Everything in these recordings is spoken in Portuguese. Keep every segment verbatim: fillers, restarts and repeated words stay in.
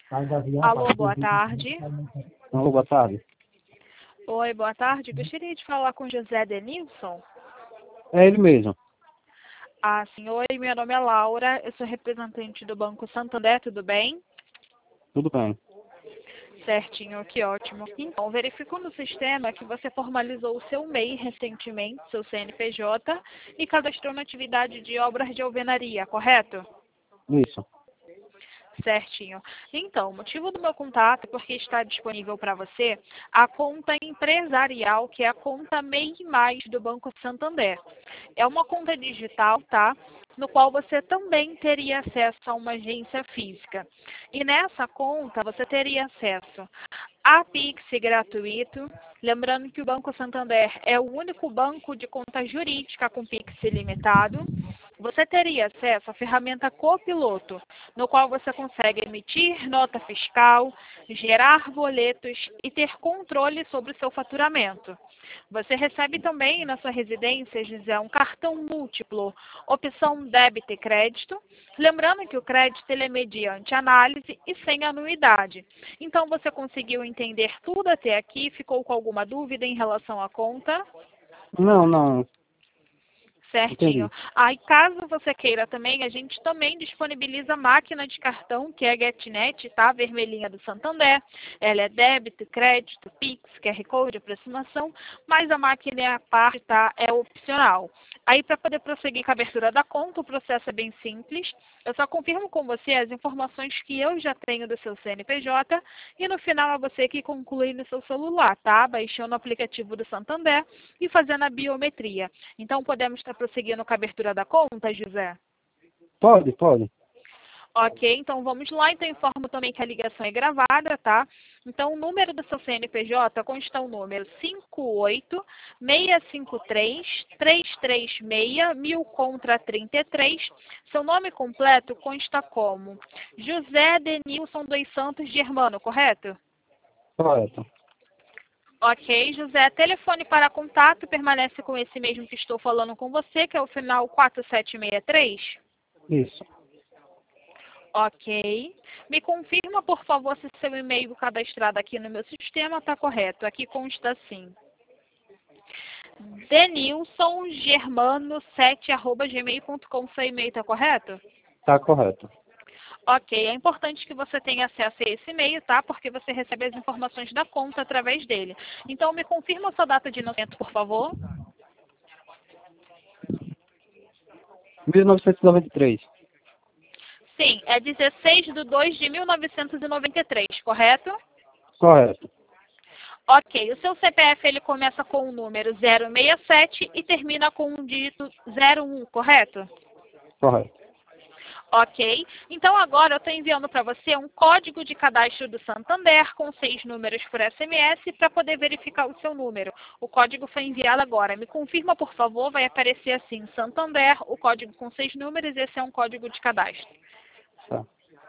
Alô, boa tarde. Alô, boa tarde. Oi, boa tarde. Gostaria de falar com José Denilson. É ele mesmo. Ah, sim. Oi, meu nome é Laura. Eu sou representante do Banco Santander, tudo bem? Tudo bem. Certinho, que ótimo. Então, verificou no sistema que você formalizou o seu M E I recentemente, seu C N P J, e cadastrou na atividade de obras de alvenaria, correto? Isso. Certinho. Então, o motivo do meu contato é porque está disponível para você a conta empresarial, que é a conta M E I Mais do Banco Santander. É uma conta digital, tá? No qual você também teria acesso a uma agência física. E nessa conta você teria acesso a Pix gratuito. Lembrando que o Banco Santander é o único banco de conta jurídica com Pix ilimitado. Você teria acesso à ferramenta Copiloto, no qual você consegue emitir nota fiscal, gerar boletos e ter controle sobre o seu faturamento. Você recebe também na sua residência, José, um cartão múltiplo, opção débito e crédito. Lembrando que o crédito ele é mediante análise e sem anuidade. Então, você conseguiu entender tudo até aqui? Ficou com alguma dúvida em relação à conta? Não, não. Certinho. Entendi. Aí, caso você queira também, a gente também disponibiliza a máquina de cartão, que é a GetNet, tá? Vermelhinha do Santander. Ela é débito, crédito, Pix, Q R Code, aproximação, mas a máquina é a parte, tá? É opcional. Aí, para poder prosseguir com a abertura da conta, o processo é bem simples. Eu só confirmo com você as informações que eu já tenho do seu C N P J e no final é você que conclui no seu celular, tá? Baixando o aplicativo do Santander e fazendo a biometria. Então, podemos estar prosseguindo com a abertura da conta, José? Pode, pode. Ok, então vamos lá. Então, informo também que a ligação é gravada, tá? Então, o número do seu C N P J consta o número cinco oito seis cinco três três três seis mil contra trinta e três. Seu nome completo consta como José Denilson dos Santos Germano, correto? Correto. Ok, José. Telefone para contato permanece com esse mesmo que estou falando com você, que é o final quatro sete seis três? Isso. Ok. Me confirma, por favor, se seu e-mail cadastrado aqui no meu sistema está correto. Aqui consta assim. denilson germano sete arroba gmail ponto com. Seu e-mail está correto? Tá correto. Ok, é importante que você tenha acesso a esse e-mail, tá? Porque você recebe as informações da conta através dele. Então, me confirma a sua data de nascimento, por favor. mil novecentos e noventa e três. Sim, é dezesseis de dois de mil novecentos e noventa e três, correto? Correto. Ok, o seu C P F ele começa com o número zero seis sete e termina com um dígito zero um, correto? Correto. Ok, então agora eu estou enviando para você um código de cadastro do Santander com seis números por S M S para poder verificar o seu número. O código foi enviado agora. Me confirma, por favor, vai aparecer assim, Santander, o código com seis números, esse é um código de cadastro. Tá.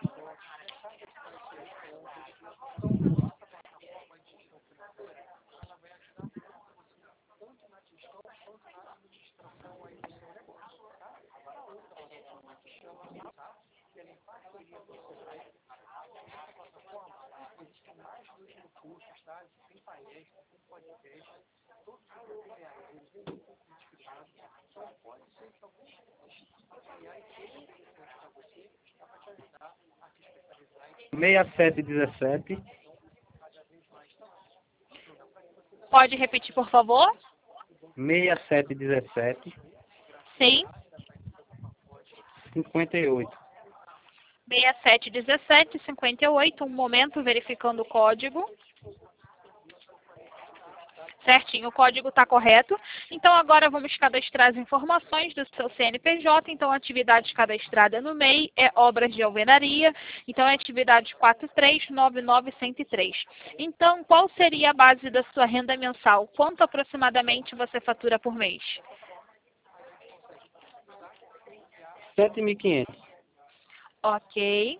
seis sete um sete. Pode repetir, por favor? seis sete um sete. Sim. cinquenta e oito. seis sete um sete cinquenta e oito, um momento verificando o código. Certinho, o código está correto. Então, agora vamos cadastrar as informações do seu C N P J. Então, a atividade cadastrada no M E I é obras de alvenaria. Então, é atividade quatro três nove nove um zero três. Então, qual seria a base da sua renda mensal? Quanto aproximadamente você fatura por mês? sete mil e quinhentos. Ok.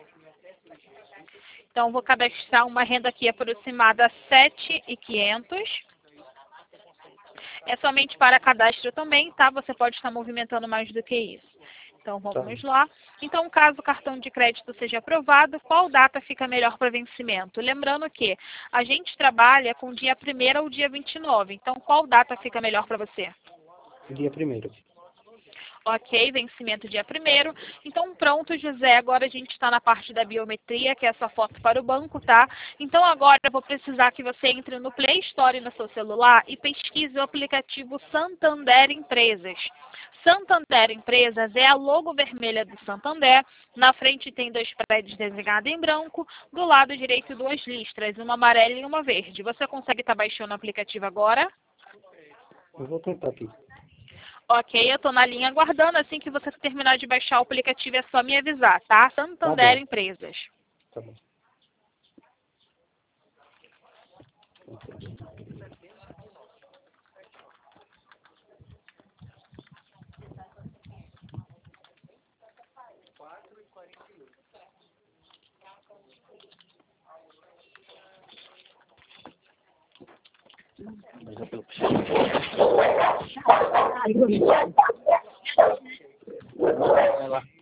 Então, vou cadastrar uma renda aqui aproximada a sete mil e quinhentos. É somente para cadastro também, tá? Você pode estar movimentando mais do que isso. Então, vamos Tá. lá. Então, caso o cartão de crédito seja aprovado, qual data fica melhor para vencimento? Lembrando que a gente trabalha com dia primeiro ao dia vinte e nove. Então, qual data fica melhor para você? Dia primeiro. Ok, vencimento dia primeiro. Então, pronto, José. Agora a gente está na parte da biometria, que é essa foto para o banco, tá? Então, agora eu vou precisar que você entre no Play Store no seu celular e pesquise o aplicativo Santander Empresas. Santander Empresas é a logo vermelha do Santander. Na frente tem dois prédios desenhados em branco. Do lado direito, duas listras, uma amarela e uma verde. Você consegue estar baixando o aplicativo agora? Eu vou tentar aqui. Ok, eu estou na linha aguardando. Assim que você terminar de baixar o aplicativo, é só me avisar, tá? Tá Santander bom. Empresas. Tá bom. Vai lá.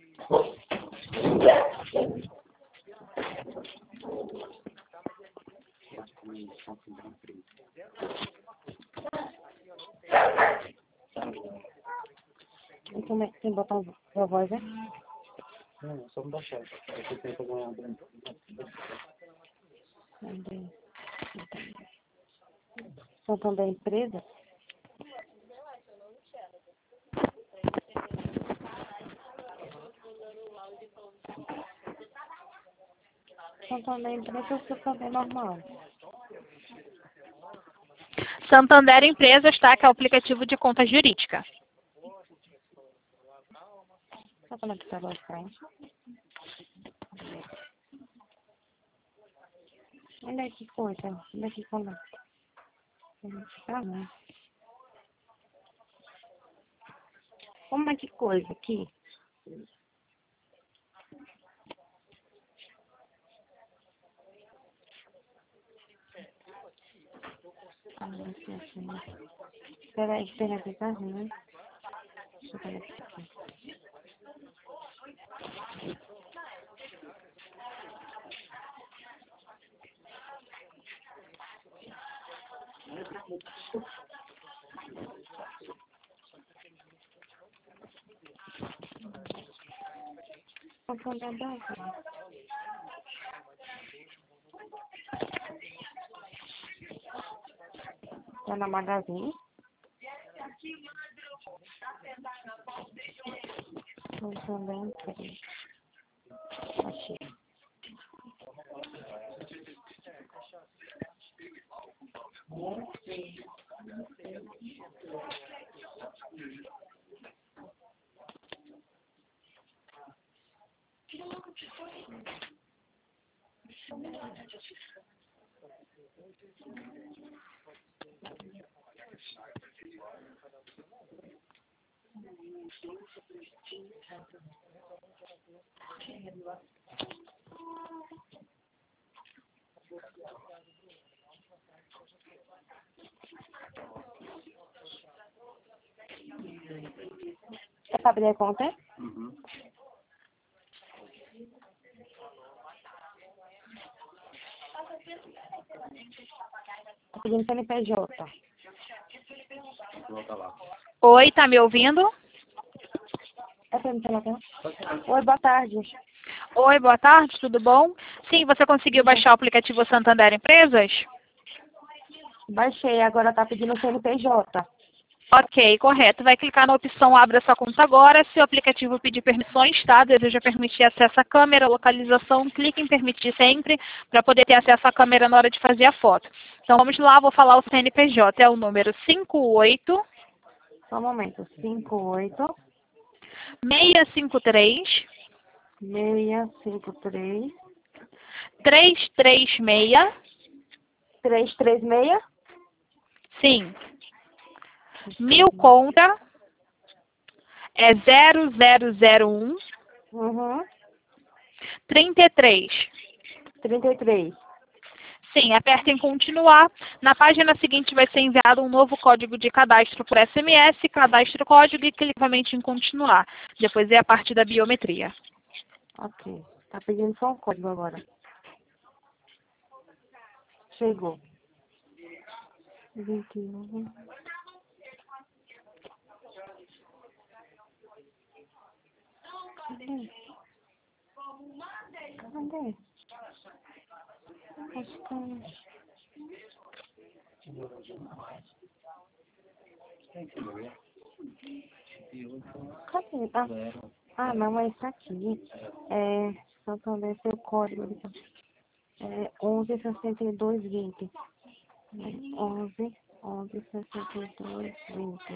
E como é que tem que botar a voz, né? Não, só me baixar. Você tenta ganhar branco. Santander Empresa? Santander Empresa ou Santander normal? Santander Empresas, tá? Que é o aplicativo de conta jurídica. Sabe como é que tá agora, hein? Olha que coisa. Olha que coisa. Ah, não. Como é que coisa aqui? Ah, não sei assim. Espera aí, espera aqui, tá ruim. Deixa eu ver aqui. Santander Banco. Tá na Magazine? Santander Empresa. Achei. Quer abrir a conta? Uhum. Tá pedindo C N P J. Volta lá. Oi, tá me ouvindo? É pra me falar, tá? Oi, boa tarde. Oi, boa tarde, tudo bom? Sim, você conseguiu baixar o aplicativo Santander Empresas? Baixei, agora tá pedindo C N P J. Ok, correto. Vai clicar na opção Abra sua conta agora. Se o aplicativo pedir permissões, tá? Deseja permitir acesso à câmera, localização, clique em permitir sempre para poder ter acesso à câmera na hora de fazer a foto. Então vamos lá, vou falar o C N P J. É o número cinco oito Só um momento. cinco oito, seis cinco três, seis cinco três, três três seis. três três seis. Sim. Mil conta é zero zero zero um, Uhum. trinta e três. trinta e três. Sim, aperta em continuar. Na página seguinte vai ser enviado um novo código de cadastro por S M S, cadastre o código e clica novamente em continuar. Depois é a parte da biometria. Ok. Tá pedindo só um código agora. Chegou. vinte e nove. Cadê? Cadê? Acho que... Cadê? Ah, ah, não, é isso aqui. É, só pra ver seu código. É onze sessenta e dois vinte. onze, onze sessenta e dois vinte.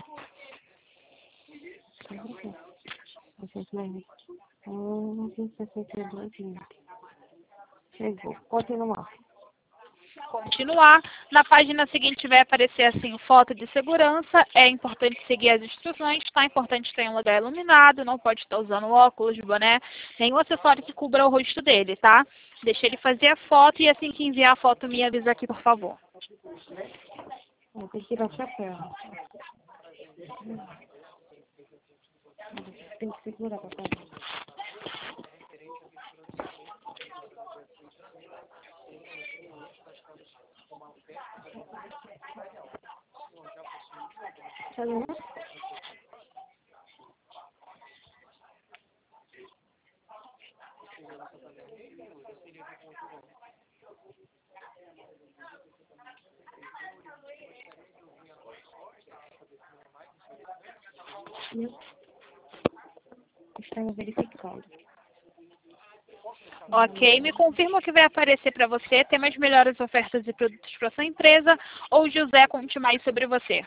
onze sessenta e dois vinte. Chegou. Continuar. Continuar. Na página seguinte vai aparecer assim, foto de segurança. É importante seguir as instruções, tá? É importante ter um lugar iluminado, não pode estar usando óculos, boné, nenhum acessório que cubra o rosto dele, tá? Deixa ele fazer a foto e assim que enviar a foto me avisa aqui, por favor. Vou ter que tirar o chapéu. Tem que segurar pra fazer. Tá vendo? Estamos verificando. Ok, me confirma o que vai aparecer para você. Temos melhores ofertas e produtos para sua empresa. Ou José conte mais sobre você.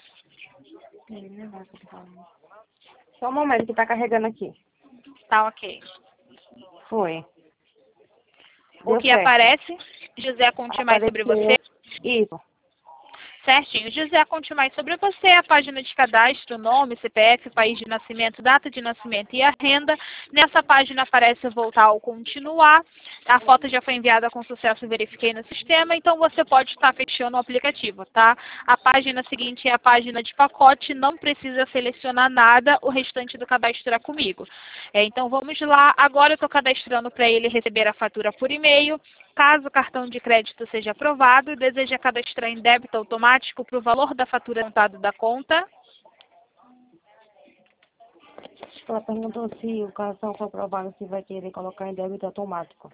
Só um momento que tá carregando aqui. Tá ok. Foi. O Deu que certo. aparece? José conte mais sobre você. Isso. Certinho. José, conte mais sobre você, a página de cadastro, nome, C P F, país de nascimento, data de nascimento e a renda. Nessa página aparece voltar ao continuar. A foto já foi enviada com sucesso, verifiquei no sistema, então você pode estar fechando o aplicativo, tá? A página seguinte é a página de pacote, não precisa selecionar nada, o restante do cadastro é comigo. É, então vamos lá, agora eu estou cadastrando para ele receber a fatura por e-mail. Caso o cartão de crédito seja aprovado, deseja cadastrar em débito automático para o valor da fatura montado da conta. Ela perguntou se o cartão for aprovado, se vai querer colocar em débito automático.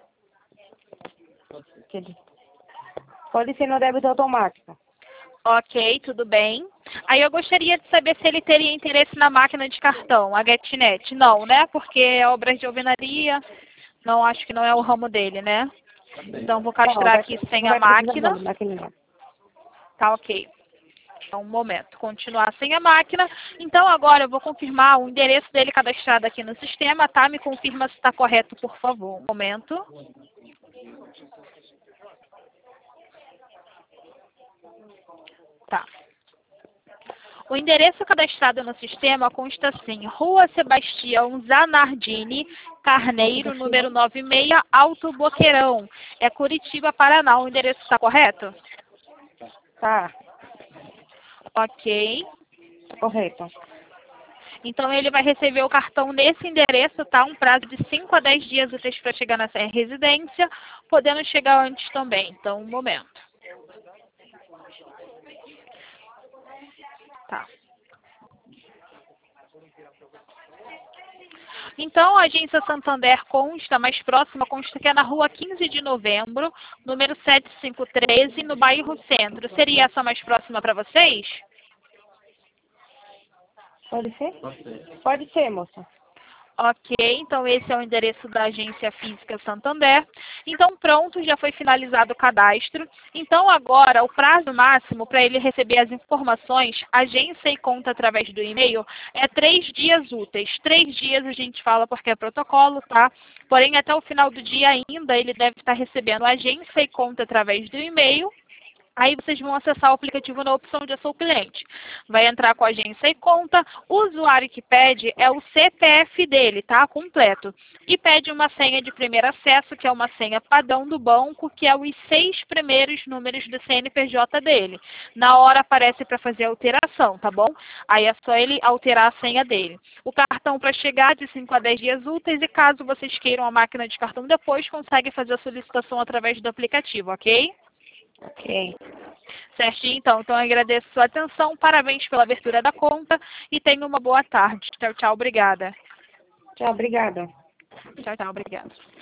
Pode ser no débito automático. Ok, tudo bem. Aí eu gostaria de saber se ele teria interesse na máquina de cartão, a GetNet. Não, né? Porque é obras de alvenaria. Não, acho que não é o ramo dele, né? Então vou castrar aqui sem a máquina. Tá ok. Então, um momento. Continuar sem a máquina. Então agora eu vou confirmar o endereço dele cadastrado aqui no sistema, tá? Me confirma se está correto, por favor. Um momento. Tá. O endereço cadastrado no sistema consta assim, Rua Sebastião Zanardini Carneiro, número noventa e seis, Alto Boqueirão. É Curitiba, Paraná. O endereço está correto? Tá. Ok. Correto. Então ele vai receber o cartão nesse endereço, tá? Um prazo de cinco a dez dias úteis para chegar nessa residência, podendo chegar antes também. Então, um momento. Tá. Então, a agência Santander consta, mais próxima, consta que é na rua quinze de novembro, número sete cinco um três, no bairro Centro. Seria essa mais próxima para vocês? Pode ser? Pode ser. Pode ser, moça. Ok, então esse é o endereço da agência física Santander. Então pronto, já foi finalizado o cadastro. Então agora o prazo máximo para ele receber as informações, agência e conta através do e-mail, é três dias úteis. Três dias a gente fala porque é protocolo, tá? Porém até o final do dia ainda ele deve estar recebendo agência e conta através do e-mail. Aí vocês vão acessar o aplicativo na opção de Eu Sou Cliente. Vai entrar com a agência e conta. O usuário que pede é o C P F dele, tá? Completo. E pede uma senha de primeiro acesso, que é uma senha padrão do banco, que é os seis primeiros números do C N P J dele. Na hora aparece para fazer a alteração, tá bom? Aí é só ele alterar a senha dele. O cartão para chegar de cinco a dez dias úteis e caso vocês queiram a máquina de cartão depois, consegue fazer a solicitação através do aplicativo, ok? Ok. Certinho, então. Então, eu agradeço a sua atenção. Parabéns pela abertura da conta e tenha uma boa tarde. Tchau, tchau. Obrigada. Tchau, obrigada. Tchau, tchau. Obrigada.